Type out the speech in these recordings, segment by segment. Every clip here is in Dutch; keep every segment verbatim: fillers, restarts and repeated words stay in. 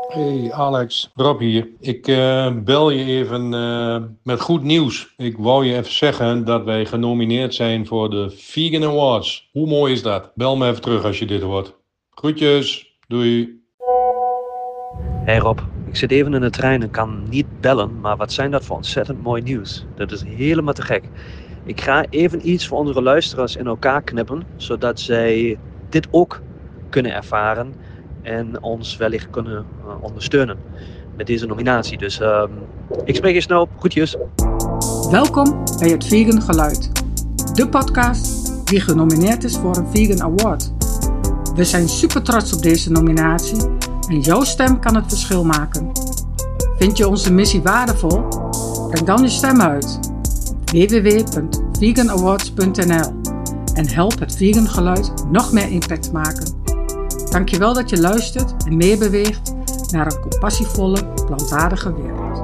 Hey Alex, Rob hier. Ik uh, bel je even uh, met goed nieuws. Ik wou je even zeggen dat wij genomineerd zijn voor de Vegan Awards. Hoe mooi is dat? Bel me even terug als je dit hoort. Groetjes, doei. Hey Rob, ik zit even in de trein en kan niet bellen, maar wat zijn dat voor ontzettend mooi nieuws. Dat is helemaal te gek. Ik ga even iets voor onze luisteraars in elkaar knippen, zodat zij dit ook kunnen ervaren en ons wellicht kunnen uh, ondersteunen met deze nominatie. Dus uh, ik spreek je snel. Groetjes. Welkom bij het Vegan Geluid, de podcast die genomineerd is voor een Vegan Award. We zijn super trots op deze nominatie en jouw stem kan het verschil maken. Vind je onze missie waardevol? Breng dan je stem uit. w w w punt vegan awards punt n l en help het Vegan Geluid nog meer impact maken. Dankjewel dat je luistert en meebeweegt naar een compassievolle, plantaardige wereld.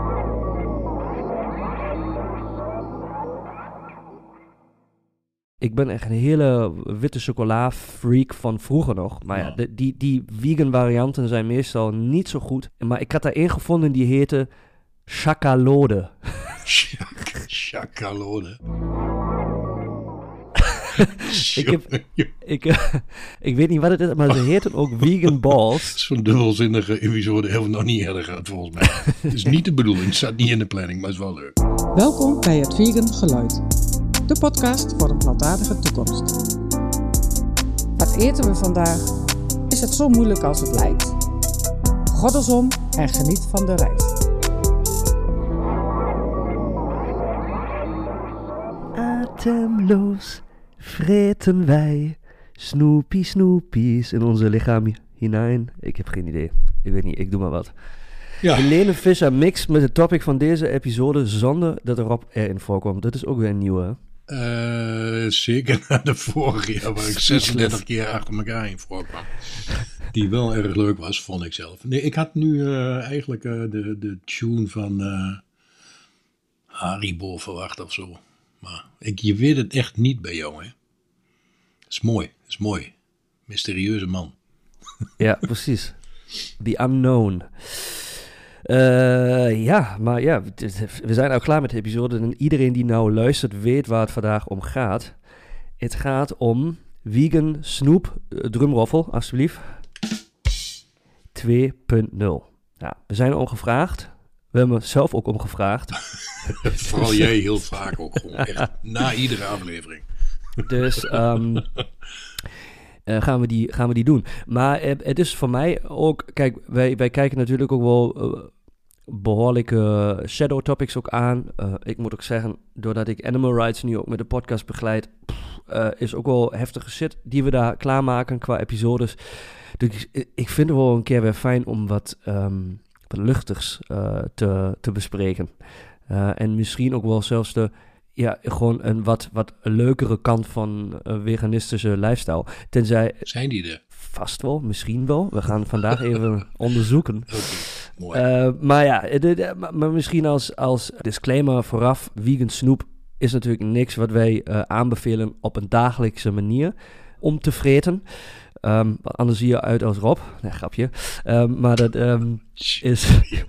Ik ben echt een hele witte chocola freak van vroeger nog. Maar ja, de, die, die vegan varianten zijn meestal niet zo goed. Maar ik had daar één gevonden die heette Chacalode. Chacalode. ik, heb, ik, uh, ik weet niet wat het is, maar ze heten ook vegan balls. Zo'n dubbelzinnige episode hebben we nog niet eerder gehad volgens mij. Het is niet de bedoeling, het staat niet in de planning, maar het is wel leuk. Welkom bij het Vegan Geluid. De podcast voor een plantaardige toekomst. Wat eten we vandaag? Is het zo moeilijk als het lijkt? Goddelsom en geniet van de reis. Atemloos vreten wij snoepie snoepies in onze lichaam hinein. Ik heb geen idee. Ik weet niet, ik doe maar wat. Ja. Helene Fischer mix met het topic van deze episode zonder dat Rob erin voorkomt. Dat is ook weer een nieuwe. Uh, zeker na de vorige jaar waar ik zesendertig keer achter elkaar in voorkwam. Die wel erg leuk was, vond ik zelf. Nee, ik had nu uh, eigenlijk uh, de, de tune van uh, Haribo verwacht of zo. Maar ik, je weet het echt niet bij jou, hè. Dat is mooi, dat is mooi. Mysterieuze man. Ja, precies. The unknown. Uh, ja, maar ja, we zijn al klaar met de episode en iedereen die nou luistert weet waar het vandaag om gaat. Het gaat om vegan snoep, drumroffel alsjeblieft, twee punt nul. Ja, we zijn omgevraagd. We hebben zelf ook omgevraagd. Vooral jij heel vaak ook gewoon, echt, na iedere aflevering. Dus um, uh, gaan, we die, gaan we die doen. Maar uh, het is voor mij ook, kijk, wij, wij kijken natuurlijk ook wel uh, behoorlijke shadow topics ook aan. Uh, ik moet ook zeggen, doordat ik Animal Rights nu ook met de podcast begeleid, pff, uh, is ook wel heftige shit die we daar klaarmaken qua episodes. Dus ik, ik vind het wel een keer weer fijn om wat, um, wat luchtigs uh, te, te bespreken. Uh, en misschien ook wel zelfs de, ja, gewoon een wat, wat leukere kant van een veganistische lifestyle. Tenzij... Zijn die er? Vast wel, misschien wel. We gaan vandaag even onderzoeken. Okay, mooi. Uh, maar ja, de, de, maar misschien als, als disclaimer vooraf. Vegan snoep is natuurlijk niks wat wij uh, aanbevelen op een dagelijkse manier om te vreten. Um, anders zie je uit als Rob. Nee, grapje. Um, maar dat um, is...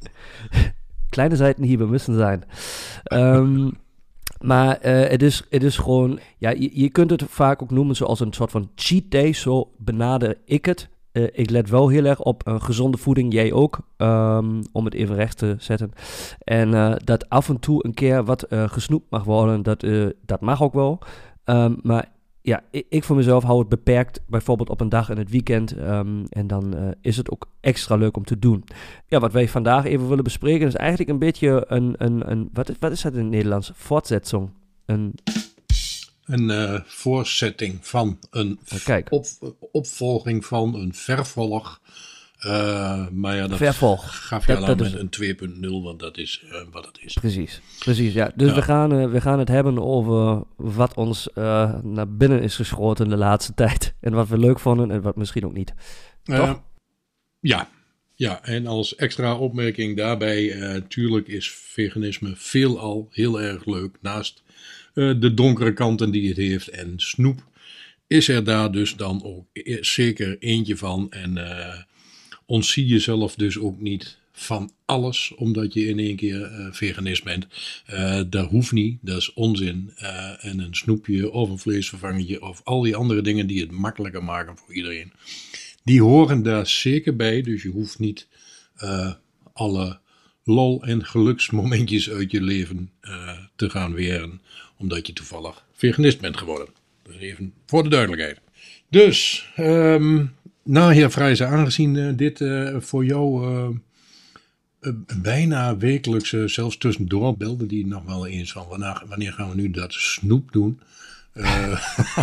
Kleine Seitenhiebe müssen zijn. Um, maar uh, het, is, het is gewoon... Ja, je, je kunt het vaak ook noemen zoals een soort van cheat day. Zo benader ik het. Uh, ik let wel heel erg op uh, gezonde voeding. Jij ook. Um, om het even recht te zetten. En uh, dat af en toe een keer wat uh, gesnoept mag worden. Dat, uh, dat mag ook wel. Um, maar... Ja, ik, ik voor mezelf hou het beperkt, bijvoorbeeld op een dag in het weekend. Um, en dan uh, is het ook extra leuk om te doen. Ja, wat wij vandaag even willen bespreken is eigenlijk een beetje een... een, een wat, wat is dat in het Nederlands? Voortzetting. Een, een uh, voortzetting van een uh, op, opvolging van een vervolg. Uh, maar ja, dat Vervolg. gaf je dat, al dat met is... een twee punt nul, want dat is uh, wat het is. Precies, precies ja. Dus ja. We, gaan, uh, we gaan het hebben over wat ons uh, naar binnen is geschoten de laatste tijd. En wat we leuk vonden en wat misschien ook niet. Uh, Toch? Ja, ja, en als extra opmerking daarbij, uh, tuurlijk is veganisme veelal heel erg leuk. Naast uh, de donkere kanten die het heeft en snoep is er daar dus dan ook zeker eentje van. En uh, ontzie jezelf dus ook niet van alles, omdat je in één keer uh, veganist bent. Uh, dat hoeft niet, dat is onzin. Uh, en een snoepje of een vleesvervangertje of al die andere dingen die het makkelijker maken voor iedereen. Die horen daar zeker bij, dus je hoeft niet uh, alle lol en geluksmomentjes uit je leven uh, te gaan weren, omdat je toevallig veganist bent geworden. Dus even voor de duidelijkheid. Dus, um, nou heer Vrijze, aangezien uh, dit uh, voor jou uh, uh, bijna wekelijks, uh, zelfs tussendoor, belde die nog wel eens van wanneer, wanneer gaan we nu dat snoep doen? Uh,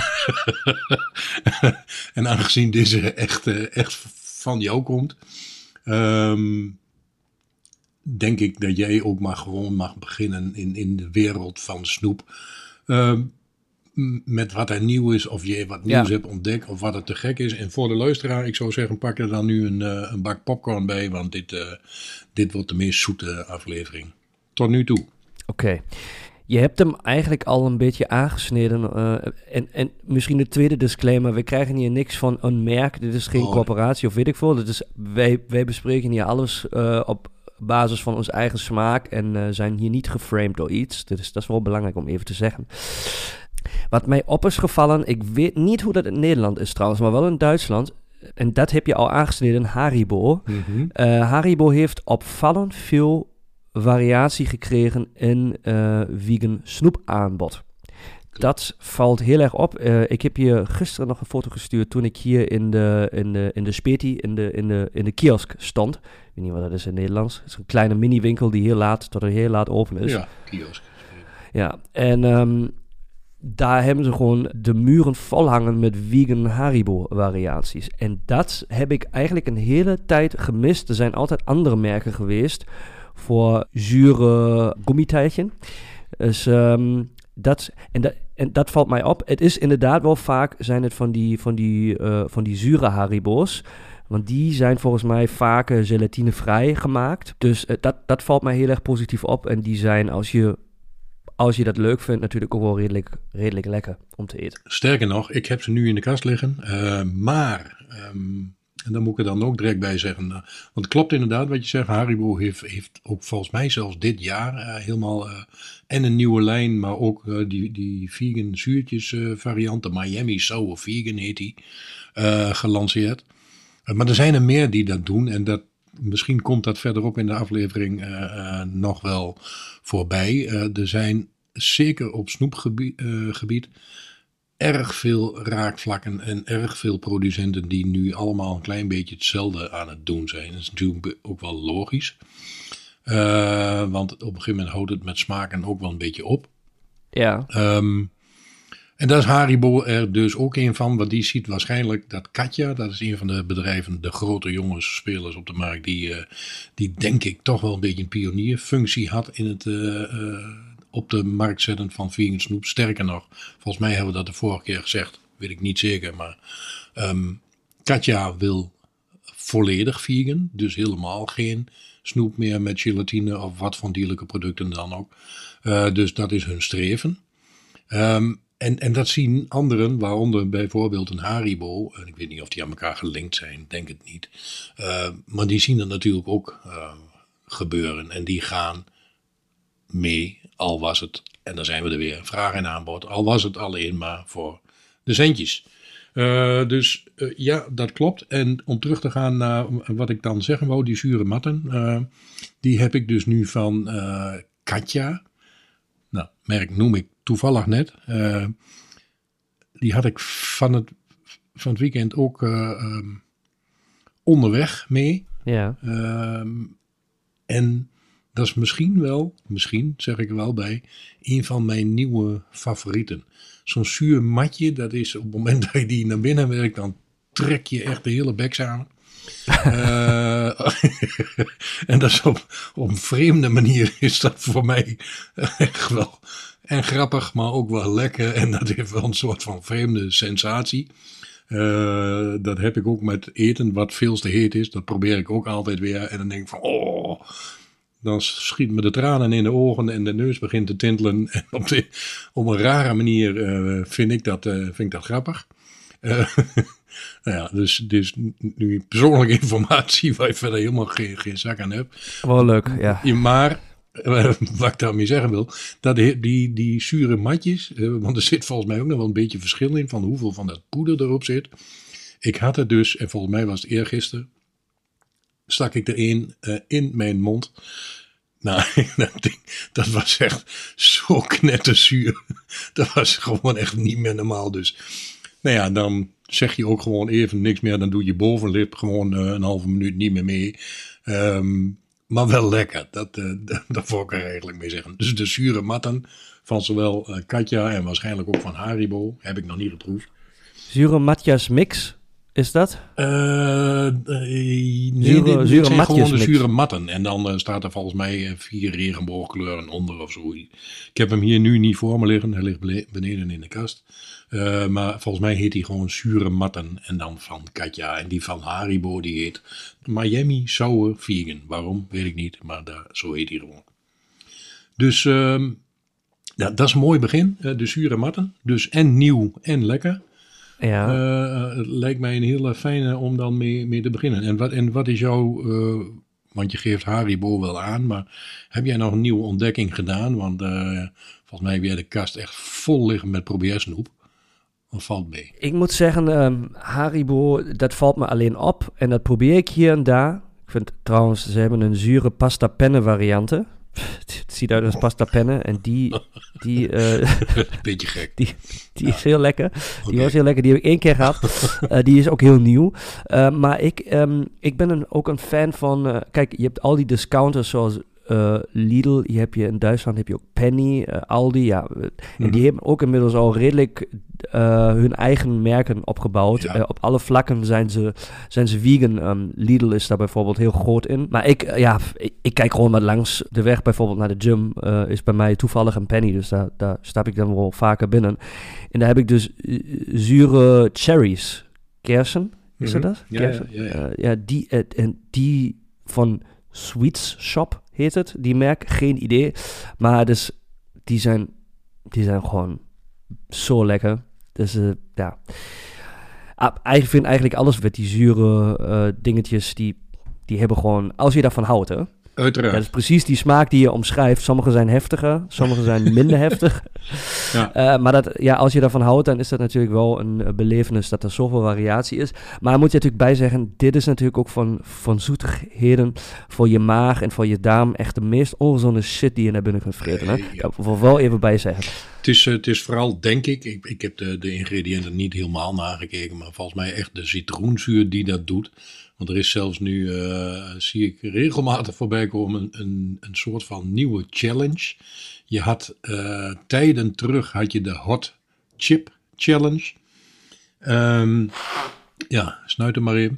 en aangezien deze echt, uh, echt van jou komt, um, denk ik dat jij ook maar gewoon mag beginnen in, in de wereld van snoep. Uh, met wat er nieuw is, of je wat nieuws ja. hebt ontdekt, of wat er te gek is. En voor de luisteraar, ik zou zeggen, pak er dan nu een, uh, een bak popcorn bij, want dit, uh, dit wordt de meest zoete aflevering. Tot nu toe. Oké. Okay. Je hebt hem eigenlijk al een beetje aangesneden. Uh, en, en misschien de tweede disclaimer. We krijgen hier niks van een merk. Dit is geen oh. corporatie of weet ik veel. Dit is, wij, wij bespreken hier alles uh, op basis van ons eigen smaak. En uh, zijn hier niet geframed door iets. Dus dat is wel belangrijk om even te zeggen. Wat mij op is gevallen. Ik weet niet hoe dat in Nederland is trouwens. Maar wel in Duitsland. En dat heb je al aangesneden. Haribo. Mm-hmm. Uh, Haribo heeft opvallend veel variatie gekregen in uh, vegan snoepaanbod. Dat valt heel erg op. Uh, ik heb je gisteren nog een foto gestuurd toen ik hier in de, in de, in de Speti, in de, in, de, in de kiosk stond. Ik weet niet wat dat is in het Nederlands. Het is een kleine mini-winkel die heel laat tot er heel laat open is. Ja, kiosk. Ja, en um, daar hebben ze gewoon de muren vol hangen met vegan Haribo variaties. En dat heb ik eigenlijk een hele tijd gemist. Er zijn altijd andere merken geweest voor zure gummiteiltje. Dus um, dat, en, dat, en dat valt mij op. Het is inderdaad wel vaak, zijn het van die, van die, uh, van die zure Haribo's. Want die zijn volgens mij vaak uh, gelatinevrij gemaakt. Dus uh, dat, dat valt mij heel erg positief op. En die zijn, als je, als je dat leuk vindt, natuurlijk ook wel redelijk, redelijk lekker om te eten. Sterker nog, ik heb ze nu in de kast liggen. Uh, maar... Um En daar moet ik er dan ook direct bij zeggen. Want het klopt inderdaad wat je zegt. Haribo heeft, heeft ook volgens mij zelfs dit jaar uh, helemaal... Uh, en een nieuwe lijn, maar ook uh, die, die vegan zuurtjes uh, variant. De Miami Sour Vegan heet die. Uh, gelanceerd. Uh, maar er zijn er meer die dat doen. En dat, misschien komt dat verderop in de aflevering uh, uh, nog wel voorbij. Uh, er zijn zeker op snoepgebied... Uh, gebied, erg veel raakvlakken en erg veel producenten die nu allemaal een klein beetje hetzelfde aan het doen zijn. Dat is natuurlijk ook wel logisch. Uh, want op een gegeven moment houdt het met smaken ook wel een beetje op. Ja. Um, en daar is Haribo er dus ook een van. Want die ziet waarschijnlijk dat Katja, dat is een van de bedrijven, de grote jongens spelers op de markt, die, uh, die denk ik toch wel een beetje een pionierfunctie had in het... Uh, uh, op de markt zetten van vegan snoep. Sterker nog, volgens mij hebben we dat de vorige keer gezegd. Weet ik niet zeker, maar um, Katja wil volledig vegan. Dus helemaal geen snoep meer met gelatine of wat van dierlijke producten dan ook. Uh, dus dat is hun streven. Um, en, en dat zien anderen, waaronder bijvoorbeeld een Haribo. En ik weet niet of die aan elkaar gelinkt zijn, denk het niet. Uh, maar die zien dat natuurlijk ook uh, gebeuren. En die gaan mee, al was het, en dan zijn we er weer, vraag en aanbod, al was het alleen maar voor de centjes. Uh, dus uh, ja, dat klopt. En om terug te gaan naar wat ik dan zeggen wou, die zure matten, uh, die heb ik dus nu van uh, Katja. Nou, merk noem ik toevallig net. Uh, die had ik van het, van het weekend ook uh, um, onderweg mee. Ja. Uh, en dat is misschien wel, misschien zeg ik er wel bij, een van mijn nieuwe favorieten. Zo'n zuur matje, dat is op het moment dat je die naar binnen werkt, dan trek je echt de hele bek samen. uh, en dat is op, op een vreemde manier is dat voor mij echt wel en grappig, maar ook wel lekker. En dat heeft wel een soort van vreemde sensatie. Uh, dat heb ik ook met eten, wat veel te heet is. Dat probeer ik ook altijd weer. En dan denk ik van, oh... Dan schiet me de tranen in de ogen en de neus begint te tintelen. En op, de, op een rare manier uh, vind, ik dat, uh, vind ik dat grappig. Uh, Nou ja, dus, dus nu persoonlijke informatie waar je verder helemaal geen, geen zak aan hebt. Wel leuk, ja. Maar, uh, wat ik daarmee zeggen wil, dat die, die, die zure matjes, uh, want er zit volgens mij ook nog wel een beetje verschil in van hoeveel van dat poeder erop zit. Ik had het dus, en volgens mij was het eergisteren, stak ik er een uh, in mijn mond. Nou, dat, ding, dat was echt zo knetterzuur. Dat was gewoon echt niet meer normaal. Dus, nou ja, dan zeg je ook gewoon even niks meer. Dan doe je bovenlip gewoon uh, een halve minuut niet meer mee. Um, maar wel lekker. Dat, uh, dat, dat wil ik er eigenlijk mee zeggen. Dus de zure matten van zowel uh, Katja en waarschijnlijk ook van Haribo heb ik nog niet geproefd. Zure matjas mix? Is dat? Uh, uh, nee, zure, dit, dit zure zijn gewoon de mix. zure matten. En dan uh, staat er volgens mij uh, vier regenboogkleuren onder of zo. Ik heb hem hier nu niet voor me liggen. Hij ligt beneden in de kast. Uh, maar volgens mij heet hij gewoon zure matten. En dan van Katja. En die van Haribo die heet Miami Sour Vegan. Waarom? Weet ik niet. Maar daar, zo heet hij gewoon. Dus uh, ja, dat is een mooi begin. Uh, de zure matten. Dus en nieuw en lekker. Ja. Uh, het lijkt mij een hele fijne om dan mee, mee te beginnen. En wat, en wat is jouw, uh, want je geeft Haribo wel aan, maar heb jij nog een nieuwe ontdekking gedaan? Want uh, volgens mij heb jij de kast echt vol liggen met probeersnoep. Wat valt mee? Ik moet zeggen, um, Haribo, dat valt me alleen op. En dat probeer ik hier en daar. Ik vind trouwens, ze hebben een zure pasta penne variante. Het ziet uit als pasta penne en die... die uh, beetje gek. Die, die ja. is heel lekker. Die okay. was heel lekker. Die heb ik één keer gehad. uh, die is ook heel nieuw. Uh, maar ik, um, ik ben een, ook een fan van... Uh, kijk, je hebt al die discounters zoals uh, Lidl. Je hebt je in Duitsland heb je ook Penny, uh, Aldi. Ja. Mm-hmm. En die hebben ook inmiddels al redelijk uh, hun eigen merken opgebouwd. Ja. Uh, op alle vlakken zijn ze, zijn ze vegan. Um, Lidl is daar bijvoorbeeld heel groot in. Maar ik, uh, ja, ik, ik kijk gewoon maar langs de weg bijvoorbeeld naar de gym. Uh, is bij mij toevallig een Penny. Dus daar, daar stap ik dan wel vaker binnen. En daar heb ik dus uh, zure cherries. Kersen, is mm-hmm. dat? Ja, Kersen? ja, ja, ja. Uh, ja die, uh, en die van Sweets Shop heet het. Die merk, geen idee. Maar dus, die zijn, die zijn gewoon zo lekker. Dus uh, ja, ik vind eigenlijk alles met die zure uh, dingetjes, die, die hebben gewoon, als je daarvan houdt, hè. Uiteraard. Ja, dat is precies die smaak die je omschrijft. Sommige zijn heftiger, sommige zijn minder heftig. Ja. Uh, maar dat, ja, als je daarvan houdt, dan is dat natuurlijk wel een uh, belevenis dat er zoveel variatie is. Maar daar moet je natuurlijk bij zeggen, dit is natuurlijk ook van, van zoetigheden voor je maag en voor je darm echt de meest ongezonde shit die je naar binnen kunt vreten. Hè? Hey, ja. Daar wil ik wel even bij zeggen. Het is, uh, het is vooral, denk ik, ik, ik heb de, de ingrediënten niet helemaal nagekeken, maar volgens mij echt de citroenzuur die dat doet. Want er is zelfs nu, uh, zie ik regelmatig voorbij komen, een, een, een soort van nieuwe challenge. Je had uh, tijden terug, had je de Hot Chip Challenge. Um, ja, snuit hem maar even.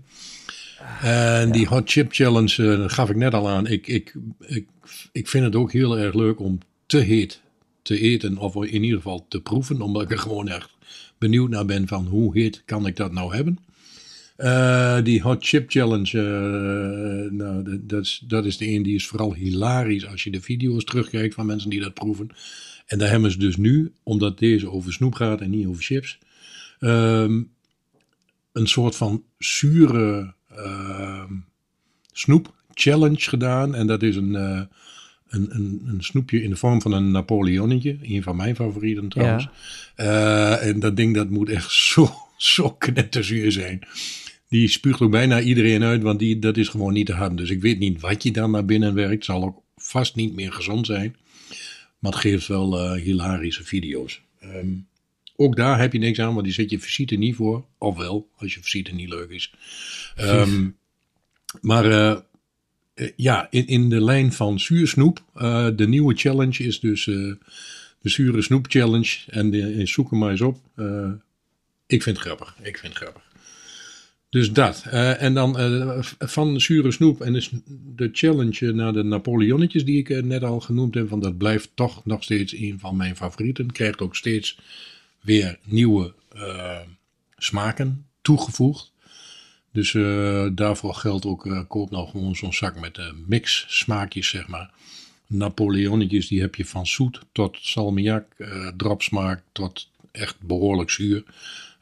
En die Hot Chip Challenge, uh, dat gaf ik net al aan. Ik, ik, ik, ik vind het ook heel erg leuk om te heet te eten, of in ieder geval te proeven, omdat ik er gewoon echt benieuwd naar ben van hoe heet kan ik dat nou hebben. Uh, die Hot Chip Challenge, uh, nou, dat, is, dat is de een die is vooral hilarisch als je de video's terugkijkt van mensen die dat proeven. En daar hebben ze dus nu, omdat deze over snoep gaat en niet over chips, um, een soort van zure uh, snoep challenge gedaan. En dat is een, uh, een, een, een snoepje in de vorm van een Napoleonnetje. Een van mijn favorieten trouwens. Ja. Uh, en dat ding dat moet echt zo, zo knetterzuur zijn. Die spuugt ook bijna iedereen uit, want die, dat is gewoon niet te harden. Dus ik weet niet wat je dan naar binnen werkt. Zal ook vast niet meer gezond zijn. Maar het geeft wel uh, hilarische video's. Um, ook daar heb je niks aan, want die zet je visite niet voor. Ofwel, als je visite niet leuk is. Um, maar uh, uh, ja, in, in de lijn van zuursnoep. Uh, de nieuwe challenge is dus uh, de zure snoep challenge. En de, zoek hem maar eens op. Uh, ik vind het grappig. Ik vind het grappig. Dus dat. Uh, en dan uh, van zure snoep en de, de challenge naar de Napoleonnetjes die ik uh, net al genoemd heb. Want dat blijft toch nog steeds een van mijn favorieten. Krijgt ook steeds weer nieuwe uh, smaken toegevoegd. Dus uh, daarvoor geldt ook, uh, koop nou gewoon zo'n zak met uh, mix smaakjes, zeg maar. Napoleonnetjes, die heb je van zoet tot salmiak, uh, dropsmaak tot echt behoorlijk zuur.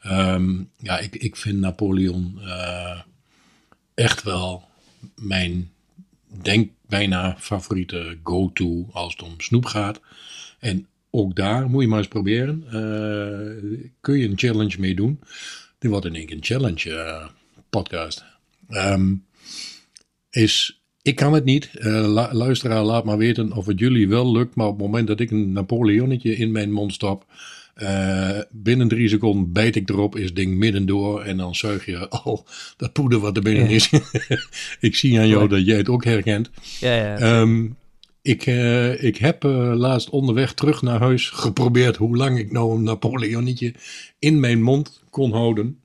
Um, ja, ik, ik vind Napoleon uh, echt wel mijn, denk bijna favoriete go-to als het om snoep gaat. En ook daar moet je maar eens proberen. Uh, kun je een challenge mee doen. Dit wordt in één keer een challenge uh, podcast. Um, is, ik kan het niet. Uh, la, luisteraar, laat maar weten of het jullie wel lukt. Maar op het moment dat ik een Napoleonnetje in mijn mond stop. Uh, binnen drie seconden bijt ik erop, is het ding midden door. En dan zuig je al dat poeder wat er binnen is. Ja. Ik zie aan jou Mooi. Dat jij het ook herkent. Ja, ja. Um, ik, uh, ik heb uh, laatst onderweg terug naar huis geprobeerd hoe lang ik nou een Napoleonnetje in mijn mond kon houden.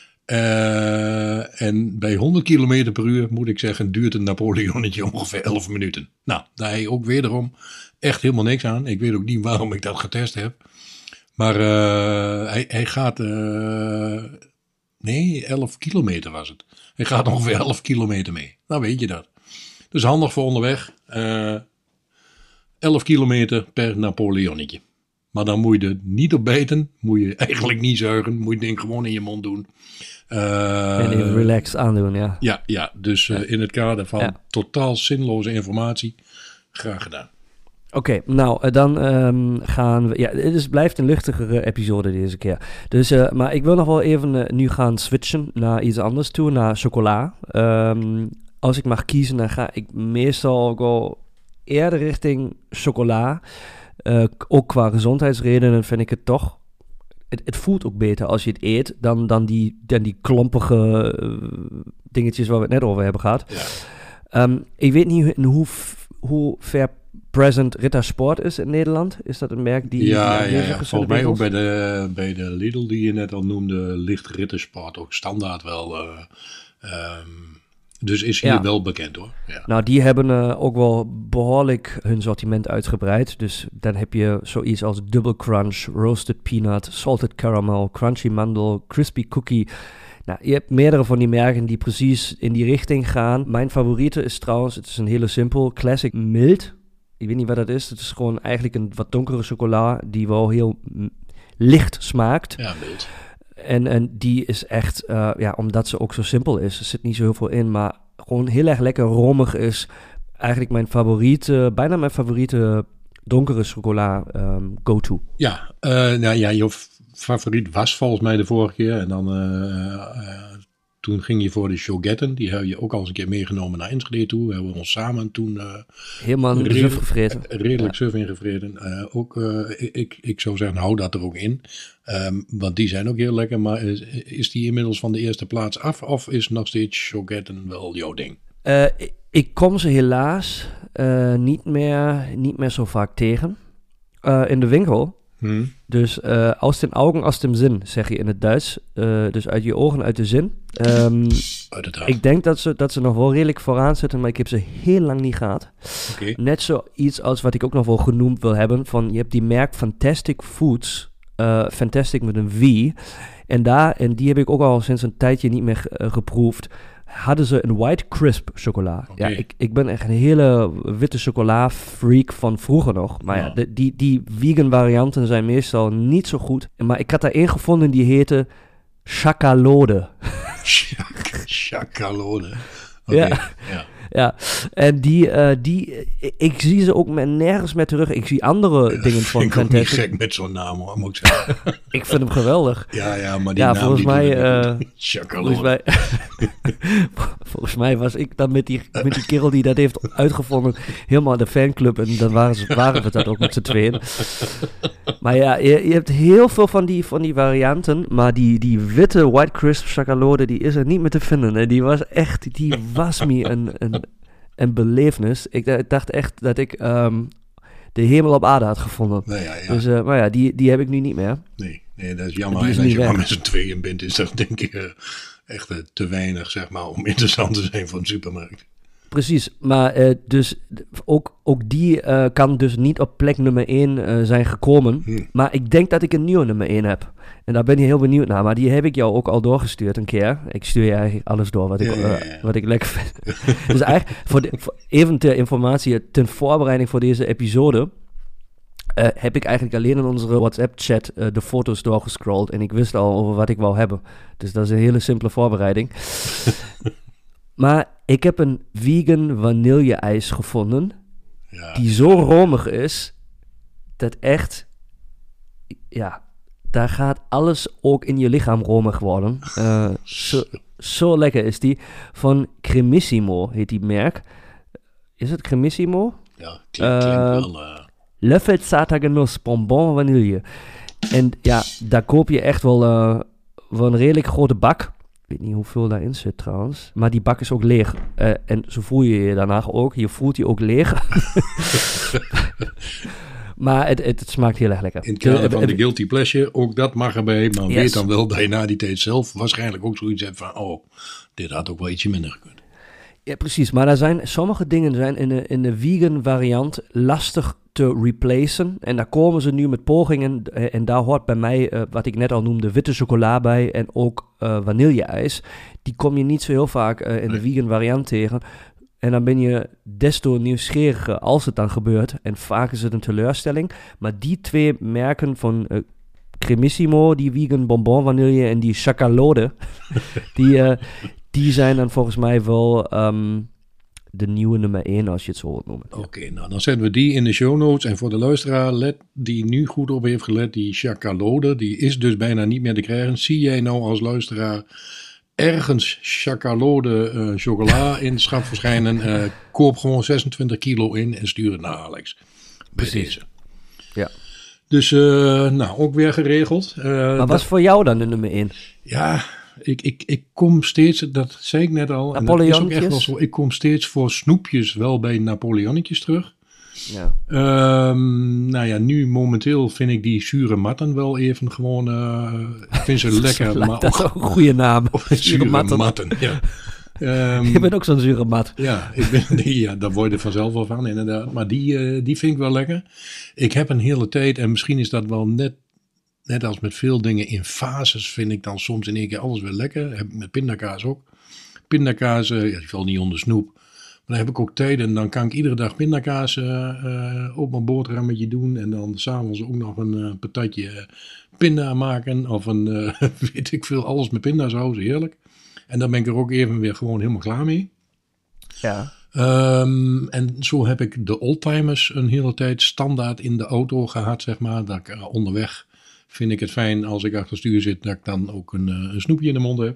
Uh, en bij honderd kilometer per uur, moet ik zeggen, duurt een Napoleonnetje ongeveer elf minuten. Nou, daar heb je ook wederom echt helemaal niks aan. Ik weet ook niet waarom ik dat getest heb. Maar uh, hij, hij gaat, uh, nee, elf kilometer was het. Hij gaat ongeveer elf kilometer mee. Nou weet je dat. Dus handig voor onderweg. Uh, elf kilometer per Napoleonnetje. Maar dan moet je er niet op bijten. Moet je eigenlijk niet zuigen. Moet je het ding gewoon in je mond doen. Uh, en even relaxed aandoen, ja. Ja, ja dus uh, ja. in het kader van ja. totaal zinloze informatie. Graag gedaan. Oké, okay, nou dan um, gaan we... Ja, het is, blijft een luchtigere episode deze keer. Dus, uh, maar ik wil nog wel even uh, nu gaan switchen naar iets anders toe, naar chocola. Um, als ik mag kiezen, dan ga ik meestal ook al eerder richting chocola. Uh, ook qua gezondheidsredenen vind ik het toch... Het, het voelt ook beter als je het eet dan, dan, die, dan die klompige uh, dingetjes waar we het net over hebben gehad. Ja. Um, ik weet niet in hoe, hoe ver present Ritter Sport is in Nederland. Is dat een merk die... Ja, ja, ja. Volgens mij ook bij de, bij de Lidl die je net al noemde, ligt Ritter Sport ook standaard wel... Uh, um, dus is hier ja. wel bekend hoor. Ja. Nou, die hebben uh, ook wel behoorlijk hun sortiment uitgebreid. Dus dan heb je zoiets als Double Crunch, Roasted Peanut, Salted Caramel, Crunchy Mandel, Crispy Cookie. Nou, je hebt meerdere van die merken die precies in die richting gaan. Mijn favoriete is trouwens, het is een hele simpel, Classic Mild. Ik weet niet wat dat is. Het is gewoon eigenlijk een wat donkere chocola die wel heel m- licht smaakt. Ja, mild. En, en die is echt, uh, ja, omdat ze ook zo simpel is. Er zit niet zo heel veel in, maar gewoon heel erg lekker romig is. Eigenlijk mijn favoriete, bijna mijn favoriete donkere chocola um, go-to. Ja, uh, nou ja, je favoriet was volgens mij de vorige keer. En dan uh, uh, toen ging je voor de Chogetten. Die heb je ook al eens een keer meegenomen naar Enschede toe. We hebben ons samen toen... Uh, Helemaal redelijk, suf gevreten. Redelijk ja. suf ingevreten. Uh, ook, uh, ik, ik zou zeggen, hou dat er ook in. Um, want die zijn ook heel lekker. Maar is, is die inmiddels van de eerste plaats af? Of is nog steeds Chogetten wel jouw ding? Uh, ik, ik kom ze helaas uh, niet, meer, niet meer zo vaak tegen. Uh, in de winkel. Hmm. Dus uh, aus den Augen, aus dem Sinn, zeg je in het Duits. Uh, dus uit je ogen, uit de zin. Um, ik denk dat ze, dat ze nog wel redelijk vooraan zitten, maar ik heb ze heel lang niet gehad. Okay. Net zoiets als wat ik ook nog wel genoemd wil hebben. Van, je hebt die merk Fantastic Foods. Uh, Fantastic met een V. En, daar, en die heb ik ook al sinds een tijdje niet meer uh, geproefd. Hadden ze een White Crisp chocola. Okay. Ja, ik, ik ben echt een hele witte chocola freak van vroeger nog. Maar ja, ja de, die, die vegan varianten zijn meestal niet zo goed. Maar ik had daar één gevonden die heette Chacalode. Chacalode. Okay. Ja. ja. Ja, en die, uh, die, ik zie ze ook met, nergens meer terug. Ik zie andere ja, dingen van Fantastic. Ik vind niet gek met zo'n naam, hoor, moet ik zeggen. Ik vind hem geweldig. Ja, ja, maar die ja, naam volgens die mij, uh, volgens mij, volgens mij was ik dan met die, met die kerel die dat heeft uitgevonden helemaal de fanclub. En dan waren, ze, waren we dat ook met z'n tweeën. Maar ja, je, je hebt heel veel van die, van die varianten. Maar die, die witte White Crisp chocolade, die is er niet meer te vinden. En die was echt, die was me een... een een belevenis. Ik dacht echt dat ik um, de hemel op aarde had gevonden. Nee, ja, ja. Dus, uh, maar ja, die, die heb ik nu niet meer. Nee, nee dat is jammer. En als je maar met z'n tweeën bent, is dat denk ik uh, echt uh, te weinig, zeg maar, om interessant te zijn voor een supermarkt. Precies, maar uh, dus ook, ook die uh, kan dus niet op plek nummer één uh, zijn gekomen. Hmm. Maar ik denk dat ik een nieuwe nummer één heb. En daar ben je heel benieuwd naar. Maar die heb ik jou ook al doorgestuurd een keer. Ik stuur je eigenlijk alles door wat ik, ja, ja, ja. Uh, wat ik lekker vind. Dus eigenlijk, voor de, voor, even ter informatie, ten voorbereiding voor deze episode... Uh, heb ik eigenlijk alleen in onze WhatsApp-chat uh, de foto's doorgescrolld en ik wist al over wat ik wou hebben. Dus dat is een hele simpele voorbereiding. Maar ik heb een vegan vanille-ijs gevonden, ja, die zo romig is, dat echt, ja, daar gaat alles ook in je lichaam romig worden. Uh, zo, zo lekker is die. Van Cremissimo heet die merk. Is het Cremissimo? Ja, klinkt, klinkt uh, wel... Uh... Löffelzarter Genuss, bonbon vanille. En ja, daar koop je echt wel, uh, wel een redelijk grote bak. Ik weet niet hoeveel daarin zit trouwens. Maar die bak is ook leeg. Uh, en zo voel je je daarna ook. Je voelt je ook leeg. Maar het, het, het smaakt heel erg lekker. In het kader van de guilty pleasure, ook dat mag erbij. Maar yes. Weet dan wel dat je na die tijd zelf waarschijnlijk ook zoiets hebt van... oh, dit had ook wel ietsje minder gekund. Ja, precies. Maar er zijn, sommige dingen zijn in de, in de vegan variant lastig te replacen. En daar komen ze nu met pogingen. En daar hoort bij mij, uh, wat ik net al noemde, witte chocola bij. En ook uh, vanille-ijs. Die kom je niet zo heel vaak uh, in nee. de vegan variant tegen. En dan ben je des te nieuwsgieriger als het dan gebeurt. En vaak is het een teleurstelling. Maar die twee merken van uh, Cremissimo, die vegan bonbon vanille en die Chacalode, die, uh, die zijn dan volgens mij wel um, de nieuwe nummer één, als je het zo wilt noemen. Oké, okay, nou dan zetten we die in de show notes. En voor de luisteraar, let, die nu goed op heeft gelet, die Chacalode, die is dus bijna niet meer te krijgen. Zie jij nou als luisteraar ergens Chacalode uh, chocola in het schap verschijnen, uh, koop gewoon zesentwintig kilo in en stuur het naar Alex. Bij Precies. Deze. Ja. Dus, uh, nou, ook weer geregeld. Uh, maar dat, was voor jou dan de nummer één? Ja, ik, ik, ik kom steeds, dat zei ik net al, en dat is ook echt wel zo, ik kom steeds voor snoepjes wel bij Napoleonnetjes terug. Ja. Um, nou ja, nu momenteel vind ik die zure matten wel even gewoon, uh, ik vind ze lekker. maar dat is ook een goede naam. Zure matten. matten ja. Um, je bent ook zo'n zure mat. Ja, ik ben, die, ja, daar word je vanzelf wel van, inderdaad. Maar die, uh, die vind ik wel lekker. Ik heb een hele tijd, en misschien is dat wel net, net als met veel dingen in fases, vind ik dan soms in één keer alles weer lekker. Heb ik met pindakaas ook. Pindakaas, uh, ja, die valt niet onder snoep. Maar dan heb ik ook tijd en dan kan ik iedere dag pindakaas uh, uh, op mijn boterhammetje doen. En dan s'avonds ook nog een uh, patatje pinda maken. Of een, uh, weet ik veel, alles met pindasaus, heerlijk. En dan ben ik er ook even weer gewoon helemaal klaar mee. Ja. Um, en zo heb ik de oldtimers een hele tijd standaard in de auto gehad, zeg maar. Dat ik uh, onderweg vind ik het fijn als ik achter het stuur zit, dat ik dan ook een, uh, een snoepje in de mond heb.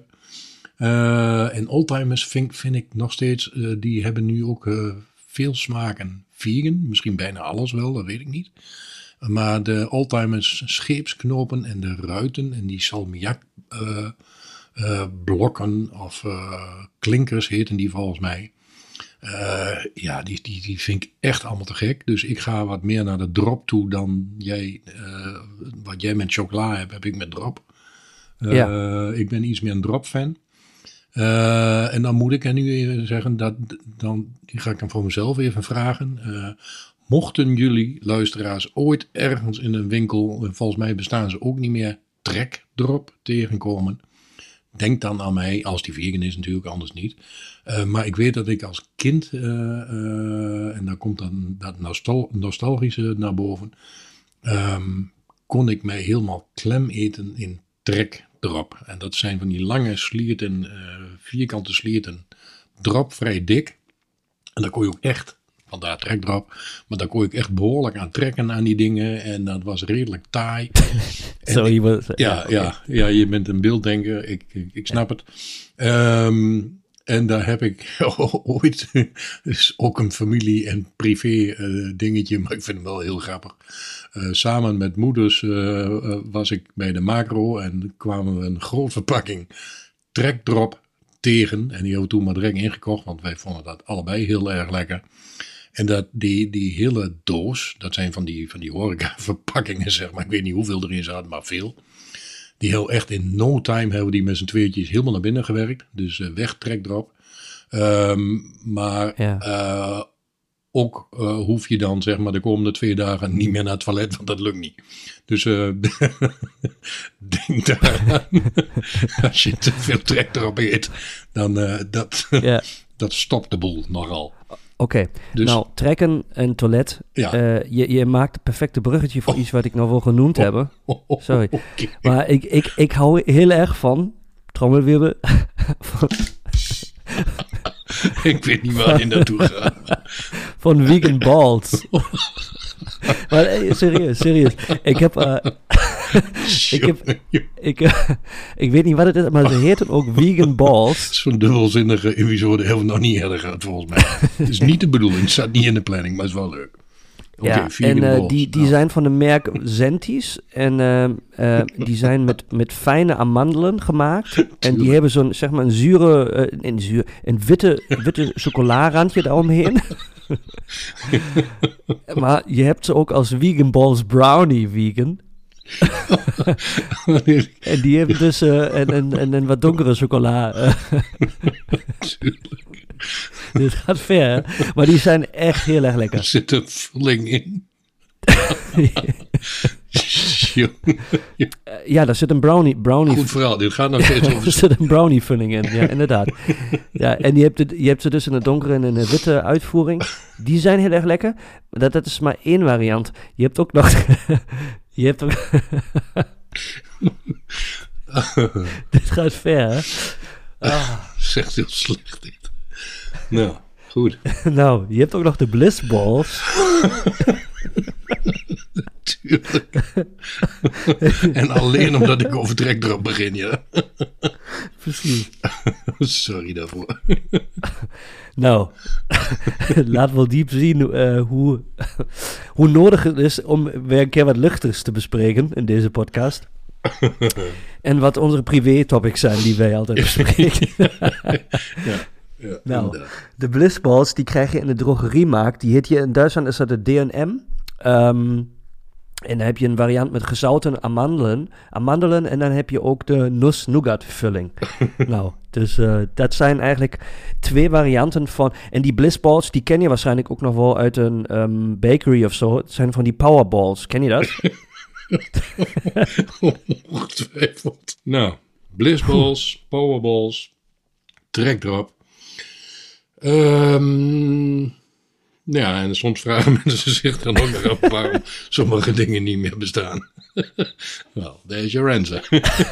Uh, en oldtimers vind, vind ik nog steeds, uh, die hebben nu ook uh, veel smaken vegan. Misschien bijna alles wel, dat weet ik niet. Uh, maar de oldtimers scheepsknopen en de ruiten en die salmiak uh, uh, blokken of uh, klinkers heten die volgens mij. Uh, ja, die, die, die vind ik echt allemaal te gek. Dus ik ga wat meer naar de drop toe dan jij, uh, wat jij met chocola hebt, heb ik met drop. Uh, ja. Ik ben iets meer een drop fan. Uh, en dan moet ik er nu even zeggen, dat, dan, die ga ik dan voor mezelf even vragen. Uh, mochten jullie luisteraars ooit ergens in een winkel, volgens mij bestaan ze ook niet meer, trekdrop tegenkomen. Denk dan aan mij, als die vegan is natuurlijk, anders niet. Uh, maar ik weet dat ik als kind, uh, uh, en dan komt dan dat nostal- nostalgische naar boven, um, kon ik mij helemaal klem eten in trekdrop. En dat zijn van die lange slierten, uh, vierkante slierten, drop, vrij dik. En daar kon je ook echt, vandaar trekdrop, maar daar kon je ook echt behoorlijk aan trekken aan die dingen. En dat was redelijk taai. Zo, je was, ja, ja, okay. ja, ja, je bent een beelddenker, ik, ik, ik snap het. Um, en daar heb ik ooit, dus ook een familie- en privé uh, dingetje, maar ik vind hem wel heel grappig. Uh, samen met moeders uh, uh, was ik bij de Macro en kwamen we een grote verpakking trekdrop tegen. En die hebben we toen maar direct ingekocht, want wij vonden dat allebei heel erg lekker. En dat die, die hele doos, dat zijn van die, van die horeca verpakkingen, zeg maar. Ik weet niet hoeveel erin zaten, maar veel. Die heel echt in no time hebben we die met z'n tweetjes helemaal naar binnen gewerkt. Dus uh, weg trekdrop. Um, maar ja. uh, ook uh, hoef je dan zeg maar de komende twee dagen niet meer naar het toilet, want dat lukt niet. Dus uh, denk daar als je te veel trekdrop eet, dan uh, dat, yeah. dat stopt de boel nogal. Oké, okay. Dus, nou, trekken en toilet. Ja. Uh, je, je maakt het perfecte bruggetje voor oh. iets wat ik nog wel genoemd oh. heb. Oh. Sorry. Okay. Maar ik, ik, ik hou heel erg van, trommelwirbel, van... Ik weet niet waar je naartoe gaat. Van vegan balls. Maar hey, serieus, serieus. Ik heb... Uh, ik heb... Ik, uh, ik weet niet wat het is, maar ze heten ook vegan balls. Zo'n dubbelzinnige episode hebben we nog niet eerder gehad, volgens mij. Het is niet de bedoeling, het staat niet in de planning, maar het is wel leuk. Okay, ja, en uh, die, die nou. zijn van de merk Zentis. En uh, uh, die zijn met, met fijne amandelen gemaakt. En die hebben zo'n, zeg maar, een zure, uh, een, zuur, een witte, witte chocolarandje daaromheen. Maar je hebt ze ook als vegan balls brownie vegan. En die hebben dus uh, en, en, en een wat donkere chocola. Uh. Dit gaat ver, hè? Maar die zijn echt heel erg lekker. Er zit een vulling in. uh, ja, daar zit een brownie. brownie Goed verhaal, dit gaat nog steeds over. Er zit een brownie vulling in, ja, inderdaad. Ja, en je hebt, het, je hebt ze dus in een donkere en in een witte uitvoering. Die zijn heel erg lekker. Dat, dat is maar één variant. Je hebt ook nog... je hebt ook... Dit gaat ver, hè? Ah. Zegt heel slecht dit. Nou, goed. Nou, je hebt ook nog de Bliss Balls. Natuurlijk. En alleen omdat ik over trekdrop begin, ja. Precies. Sorry daarvoor. Nou, laat wel diep zien uh, hoe, hoe nodig het is om weer een keer wat luchtigs te bespreken in deze podcast. En wat onze privé-topics zijn die wij altijd bespreken. Ja. Ja, nou, inderdaad. De Blissballs, die krijg je in de drogeriemarkt. Die heet hier in Duitsland, is dat de D en M. Um, en dan heb je een variant met gezouten amandelen. Amandelen en dan heb je ook de nuss-nougat-vulling. Nou, dus uh, dat zijn eigenlijk twee varianten van... En die Blissballs, die ken je waarschijnlijk ook nog wel uit een um, bakery of zo. Het zijn van die Powerballs. Ken je dat? Ongetwijfeld. Nou, Blissballs, Powerballs, trekdrop. Um, ja, en soms vragen mensen zich dan ook nog af waarom sommige dingen niet meer bestaan. Well, there's your answer.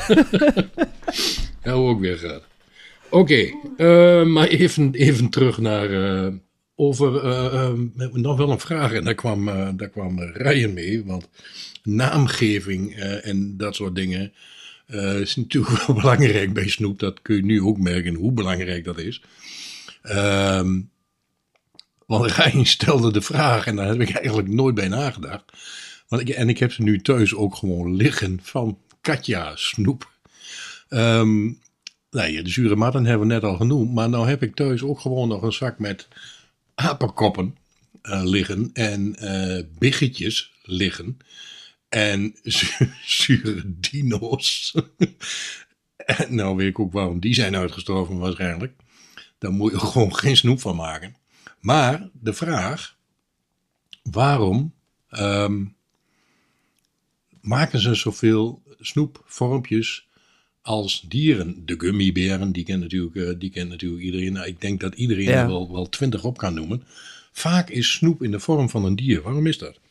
Ja, hoe ook weer gaat. Oké, okay, uh, maar even, even terug naar... Uh, over uh, uh, nog wel een vraag. En daar kwam, uh, daar kwam Ryan mee. Want naamgeving uh, en dat soort dingen... Uh, is natuurlijk wel belangrijk bij Snoep. Dat kun je nu ook merken hoe belangrijk dat is. Um, want Rijn stelde de vraag en daar heb ik eigenlijk nooit bij nagedacht. Want ik, en ik heb ze nu thuis ook gewoon liggen van Katja Snoep. Um, nou ja, de zure matten hebben we net al genoemd. Maar nou heb ik thuis ook gewoon nog een zak met apenkoppen uh, liggen. En uh, biggetjes liggen. En zu- zure dino's. En nou weet ik ook waarom die zijn uitgestorven waarschijnlijk. Daar moet je gewoon geen snoep van maken. Maar de vraag, waarom um, maken ze zoveel snoepvormpjes als dieren? De gummiberen, die kent natuurlijk, uh, die kent natuurlijk iedereen. Nou, ik denk dat iedereen ja. er wel, wel twintig op kan noemen. Vaak is snoep in de vorm van een dier. Waarom is dat?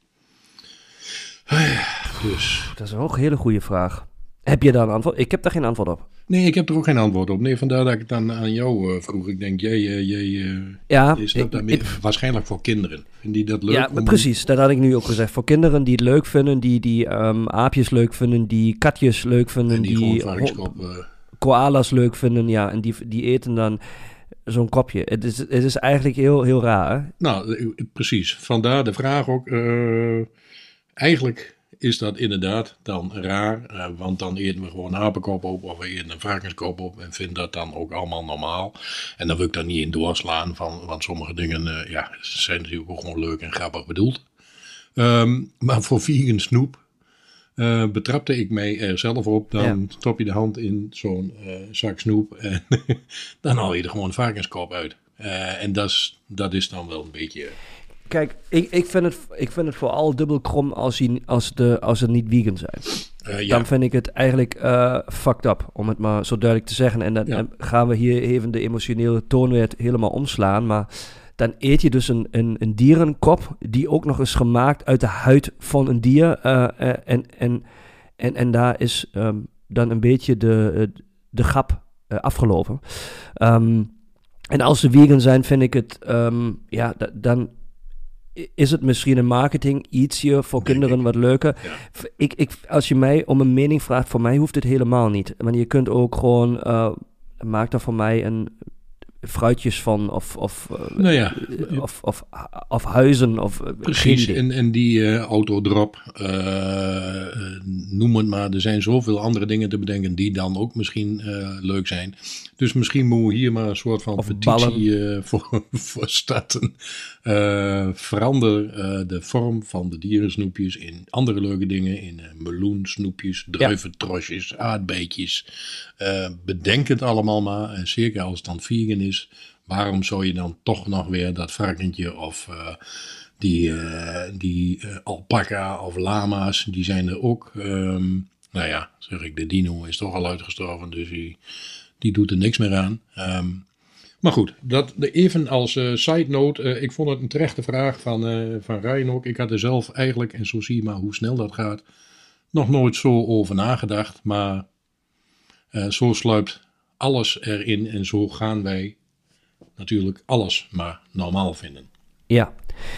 Dus. Dat is ook een hele goede vraag. Heb je daar een antwoord? Ik heb daar geen antwoord op. Nee, ik heb er ook geen antwoord op. Nee, vandaar dat ik het dan aan jou uh, vroeg. Ik denk, jij, jij, jij uh, ja, is dat daarmee, ik, waarschijnlijk voor kinderen. Vinden die dat leuk? Ja, om... precies. Dat had ik nu ook gezegd. Voor kinderen die het leuk vinden, die, die um, aapjes leuk vinden, die katjes leuk vinden, en die, die ho- uh... koala's leuk vinden, ja, en die, die eten dan zo'n kopje. Het is, het is eigenlijk heel, heel raar. Hè? Nou, precies. Vandaar de vraag ook. Uh, eigenlijk is dat inderdaad dan raar, uh, want dan eten we gewoon een apenkop op of we eten een varkenskop op en vinden dat dan ook allemaal normaal. En dan wil ik daar niet in doorslaan, van, want sommige dingen uh, ja, zijn natuurlijk ook gewoon leuk en grappig bedoeld. Um, maar voor vegan snoep uh, betrapte ik mij er zelf op, dan ja. stop je de hand in zo'n uh, zak snoep en dan haal je er gewoon een varkenskop uit. Uh, en das, dat is dan wel een beetje... Kijk, ik, ik, vind het, ik vind het vooral dubbel krom als, die, als, de, als ze niet vegan zijn. Uh, ja. Dan vind ik het eigenlijk uh, fucked up, om het maar zo duidelijk te zeggen. En dan ja. gaan we hier even de emotionele toon weer helemaal omslaan. Maar dan eet je dus een, een, een dierenkop die ook nog is gemaakt uit de huid van een dier. Uh, uh, en, en, en, en daar is um, dan een beetje de, de grap uh, afgelopen. Um, en als ze vegan zijn, vind ik het, um, ja, d- dan is het misschien een marketing ietsje voor Denk kinderen ik. wat leuker. Ja. Ik, ik, als je mij om een mening vraagt, voor mij hoeft het helemaal niet. Want je kunt ook gewoon, uh, maak daar voor mij een fruitjes van of, of, uh, Nou ja, of, of, of huizen. Of, uh, precies. geen idee. En, en die uh, autodrop, uh, noem het maar. Er zijn zoveel andere dingen te bedenken die dan ook misschien uh, leuk zijn. Dus misschien moeten we hier maar een soort van Of petitie uh, voor, voor starten. Uh, verander uh, de vorm van de dierensnoepjes in andere leuke dingen. In uh, meloensnoepjes, druiventrosjes, aardbeidjes. Uh, bedenk het allemaal maar. En zeker als het dan vegan is. Waarom zou je dan toch nog weer dat varkentje of uh, die, uh, die uh, alpaca of lama's, die zijn er ook. Um, nou ja, zeg ik, de dino is toch al uitgestorven, dus die, die doet er niks meer aan. Um, maar goed, dat even als uh, side note, uh, ik vond het een terechte vraag van, uh, van Ryan ook. Ik had er zelf eigenlijk, en zo zie je maar hoe snel dat gaat, nog nooit zo over nagedacht. Maar uh, zo sluipt alles erin en zo gaan wij natuurlijk alles maar normaal vinden. Ja.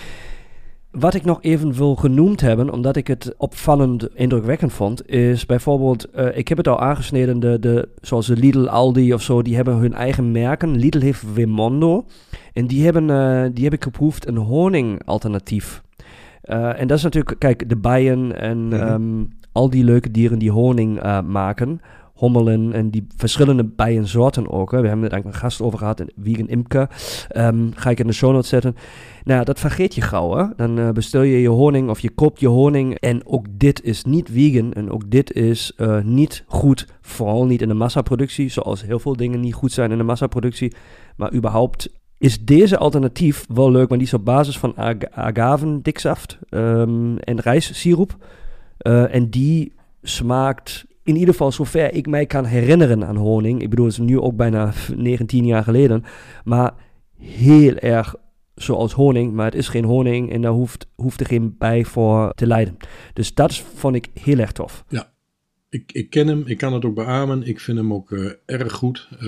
Wat ik nog even wil genoemd hebben, omdat ik het opvallend indrukwekkend vond, is bijvoorbeeld, uh, ik heb het al aangesneden, de, de, zoals de Lidl, Aldi of zo, die hebben hun eigen merken. Lidl heeft Wemondo en die hebben, uh, die heb ik geproefd, een honingalternatief. Uh, en dat is natuurlijk, kijk, de bijen en mm-hmm. um, al die leuke dieren die honing uh, maken, hommelen en die verschillende bijensoorten ook. Hè. We hebben het eigenlijk een gast over gehad, een vegan imker. Um, ga ik in de show notes zetten. Nou, dat vergeet je gauw. Hè. Dan uh, bestel je je honing of je koopt je honing. En ook dit is niet vegan. En ook dit is uh, niet goed. Vooral niet in de massaproductie. Zoals heel veel dingen niet goed zijn in de massaproductie. Maar überhaupt is deze alternatief wel leuk. Maar die is op basis van ag- agavendiksaft um, en rijstsiroop. Uh, en die smaakt in ieder geval zover ik mij kan herinneren aan honing. Ik bedoel, het is nu ook bijna negentien jaar geleden. Maar heel erg zoals honing. Maar het is geen honing en daar hoeft, hoeft er geen bij voor te lijden. Dus dat vond ik heel erg tof. Ja, ik, ik ken hem. Ik kan het ook beamen. Ik vind hem ook uh, erg goed. Uh,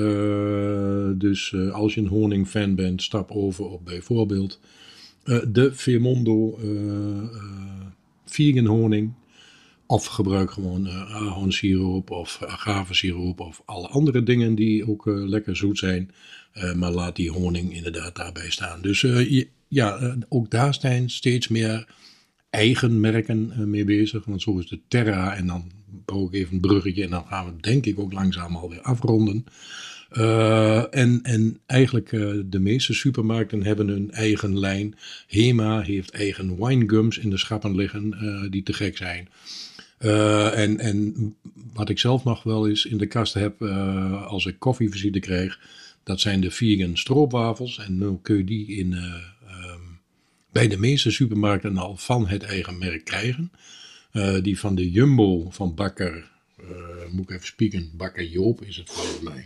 dus uh, als je een honingfan bent, stap over op bijvoorbeeld uh, de Wemondo uh, uh, vegan honing. Of gebruik gewoon uh, ahornsiroop of agavesiroop of alle andere dingen die ook uh, lekker zoet zijn. Uh, maar laat die honing inderdaad daarbij staan. Dus uh, ja, uh, ook daar zijn steeds meer eigen merken uh, mee bezig. Want zo is de Terra en dan bouw ik even een bruggetje en dan gaan we denk ik ook langzaam alweer afronden. Uh, en, en eigenlijk uh, de meeste supermarkten hebben hun eigen lijn. Hema heeft eigen winegums in de schappen liggen uh, die te gek zijn. Uh, en, en wat ik zelf nog wel eens in de kast heb uh, als ik koffievisite krijg, dat zijn de vegan stroopwafels. En nu kun je die in, uh, um, bij de meeste supermarkten al van het eigen merk krijgen. Uh, die van de Jumbo van Bakker, uh, moet ik even spieken, Bakker Joop is het volgens mij.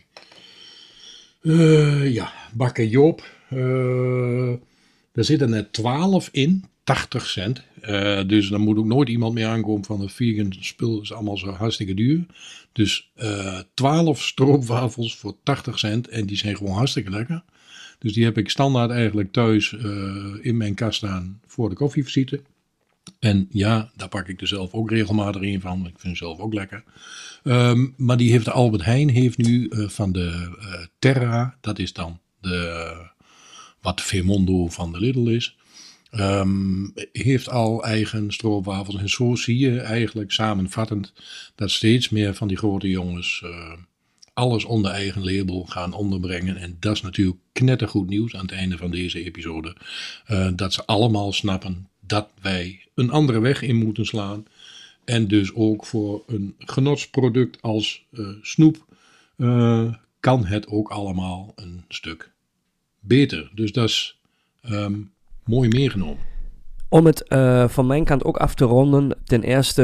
Uh, ja, Bakker Joop. Uh, daar zitten er twaalf in. tachtig cent. Uh, dus dan moet ook nooit iemand meer aankomen van een vegan spul is allemaal zo hartstikke duur. Dus uh, twaalf stroopwafels voor tachtig cent en die zijn gewoon hartstikke lekker. Dus die heb ik standaard eigenlijk thuis uh, in mijn kast staan voor de koffievisite. En ja, daar pak ik er zelf ook regelmatig een van. Ik vind het zelf ook lekker. Um, maar die heeft de Albert Heijn heeft nu uh, van de uh, Terra, dat is dan de uh, wat Wemondo van de Lidl is. Um, heeft al eigen stroopwafels en zo zie je eigenlijk samenvattend dat steeds meer van die grote jongens uh, alles onder eigen label gaan onderbrengen. En dat is natuurlijk knettergoed nieuws aan het einde van deze episode. Uh, dat ze allemaal snappen dat wij een andere weg in moeten slaan. En dus ook voor een genotsproduct als uh, snoep uh, kan het ook allemaal een stuk beter. Dus dat is um, mooi meegenomen. Om het uh, van mijn kant ook af te ronden. Ten eerste,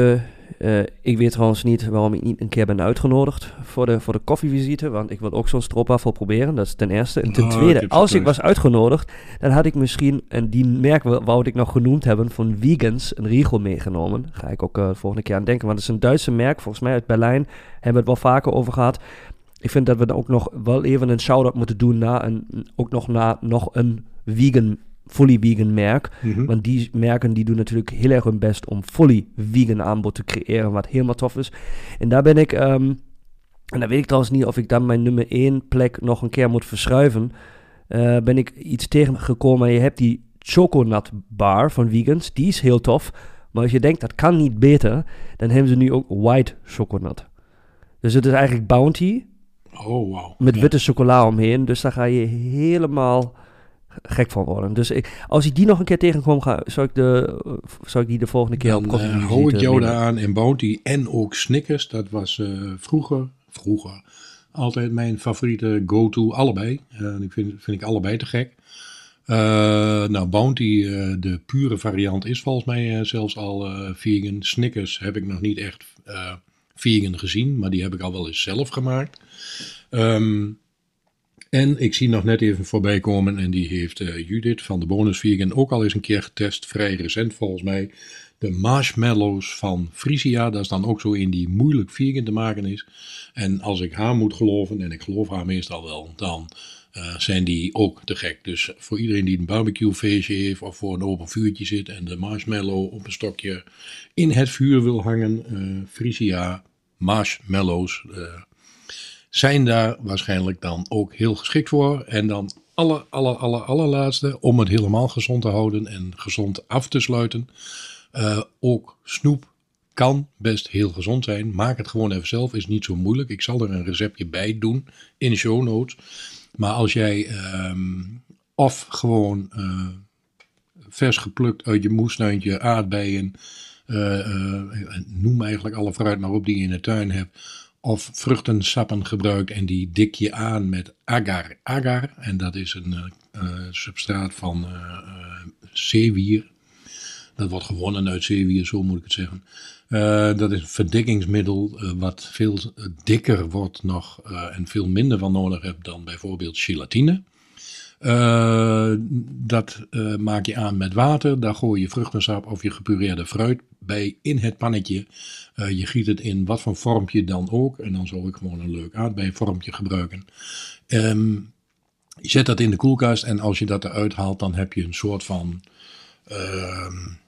Uh, ik weet trouwens niet waarom ik niet een keer ben uitgenodigd voor de, voor de koffievisite, want ik wil ook zo'n stroopwafel proberen, dat is ten eerste. En ten oh, tweede, als ik was uitgenodigd, dan had ik misschien, en die merk wou ik nog genoemd hebben, van Vegans, een Riegel meegenomen. Ga ik ook uh, de volgende keer aan denken, want het is een Duitse merk, volgens mij uit Berlijn, hebben we het wel vaker over gehad. Ik vind dat we dan ook nog wel even een shout-out moeten doen naar een, ook nog naar nog een vegan fully vegan merk. Mm-hmm. Want die merken die doen natuurlijk heel erg hun best om fully vegan aanbod te creëren, wat helemaal tof is. En daar ben ik, um, en dan weet ik trouwens niet of ik dan mijn nummer één plek nog een keer moet verschuiven. Uh, ben ik iets tegengekomen. Je hebt die choconut bar van vegans, die is heel tof. Maar als je denkt dat kan niet beter, dan hebben ze nu ook white choconut. Dus het is eigenlijk Bounty. Oh, wow. Met ja. witte chocola omheen. Dus daar ga je helemaal gek van worden. Dus ik, als ik die nog een keer tegenkom, ga, zou, ik de, zou ik die de volgende keer Dan, op koffie uh, hou ik jou daar aan in Bounty en ook Snickers. Dat was uh, vroeger, vroeger altijd mijn favoriete go-to, allebei. Uh, ik vind, vind ik allebei te gek. Uh, nou, Bounty, uh, de pure variant, is volgens mij uh, zelfs al uh, vegan. Snickers heb ik nog niet echt uh, vegan gezien, maar die heb ik al wel eens zelf gemaakt. Um, en ik zie nog net even voorbij komen en die heeft uh, Judith van de Bonus Vegan ook al eens een keer getest. Vrij recent volgens mij. De marshmallows van Frisia. Dat is dan ook zo een die moeilijk vegan te maken is. En als ik haar moet geloven, en ik geloof haar meestal wel, dan uh, zijn die ook te gek. Dus voor iedereen die een barbecue feestje heeft of voor een open vuurtje zit en de marshmallow op een stokje in het vuur wil hangen. Uh, Frisia marshmallows uh, zijn daar waarschijnlijk dan ook heel geschikt voor. En dan aller, aller, aller, allerlaatste, om het helemaal gezond te houden en gezond af te sluiten. Uh, ook snoep kan best heel gezond zijn. Maak het gewoon even zelf, is niet zo moeilijk. Ik zal er een receptje bij doen in de show notes. Maar als jij um, of gewoon uh, vers geplukt uit je moestuintje aardbeien, uh, uh, noem eigenlijk alle fruit maar op die je in de tuin hebt, of vruchtensappen gebruikt en die dik je aan met agar agar. En dat is een uh, uh, substraat van uh, uh, zeewier. Dat wordt gewonnen uit zeewier, zo moet ik het zeggen. Uh, dat is een verdikkingsmiddel uh, wat veel dikker wordt nog uh, en veel minder van nodig hebt dan bijvoorbeeld gelatine. Uh, dat uh, maak je aan met water. Daar gooi je vruchtensap of je gepureerde fruit bij in het pannetje. Uh, je giet het in wat voor vormpje dan ook. En dan zou ik gewoon een leuk aardbeivormpje gebruiken. Um, je zet dat in de koelkast en als je dat eruit haalt, dan heb je een soort van Uh,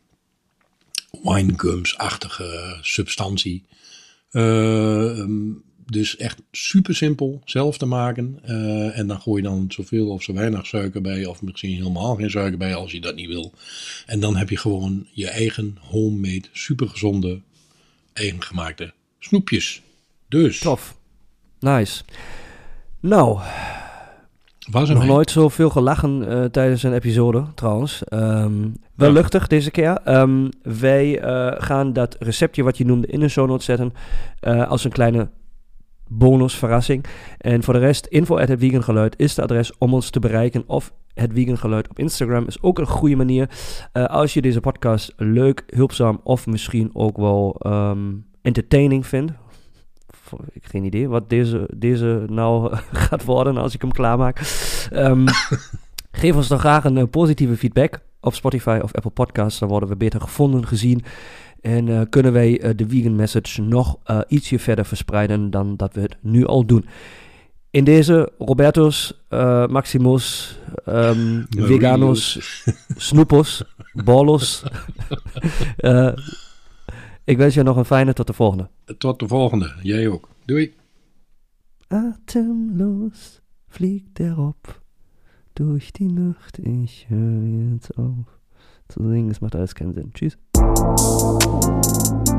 winegums-achtige substantie. Uh, um, dus echt super simpel zelf te maken. Uh, en dan gooi je dan zoveel of zo weinig suiker bij. Of misschien helemaal geen suiker bij als je dat niet wil. En dan heb je gewoon je eigen homemade, super gezonde, eigen gemaakte snoepjes. Dus. Tof. Nice. Nou, was er nog nooit zoveel gelachen uh, tijdens een episode, trouwens. Um, wel ja. luchtig deze keer. Um, wij uh, gaan dat receptje wat je noemde in de show notes zetten uh, als een kleine bonus verrassing. En voor de rest, info at het vegan geluid is het adres om ons te bereiken. Of het vegan geluid op Instagram is ook een goede manier. Uh, als je deze podcast leuk, hulpzaam of misschien ook wel um, entertaining vindt. Ik heb geen idee wat deze, deze nou gaat worden als ik hem klaarmaak. Um, geef ons dan graag een uh, positieve feedback op Spotify of Apple Podcasts. Dan worden we beter gevonden, gezien. En uh, kunnen wij uh, de vegan message nog uh, ietsje verder verspreiden dan dat we het nu al doen. In deze Robertus, uh, Maximus, um, Veganos, Snoepos, Bolos. uh, Ik wens je nog een fijne tot de volgende. Tot de volgende. Jij ook. Doei. Atemlos fliegt er op durch die Nacht. Ich höre jetzt auf zu singen. Es macht alles keinen Sinn. Tschüss.